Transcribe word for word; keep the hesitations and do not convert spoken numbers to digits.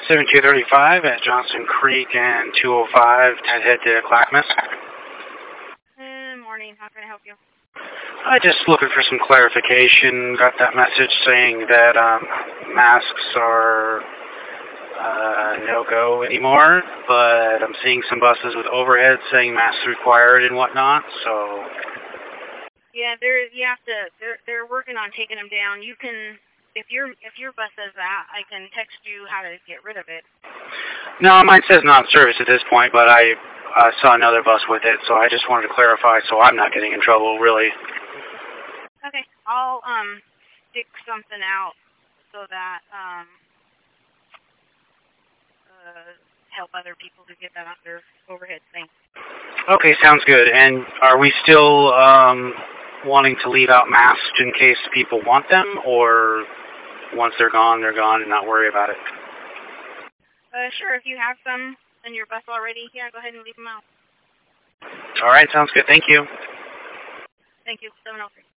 seventy-two thirty-five at Johnson Creek and two oh five, Ted head to Clackamas. Good morning. How can I help you? I just looking for some clarification. Got that message saying that um, masks are uh, no-go anymore, but I'm seeing some buses with overhead saying masks required and whatnot, so... Yeah, they're, you have to, they're, they're working on taking them down. You can, if your if your bus says that, I can text you how to get rid of it. No, mine says not in service at this point, but I uh, saw another bus with it, so I just wanted to clarify so I'm not getting in trouble, really. Okay, I'll um stick something out so that um uh, help other people to get that off their overhead thing. Okay, sounds good. And are we still um, wanting to leave out masks in case people want them, or once they're gone, they're gone and not worry about it? Uh, sure, if you have some in your bus already, yeah, go ahead and leave them out. All right, sounds good. Thank you. Thank you. seven oh three.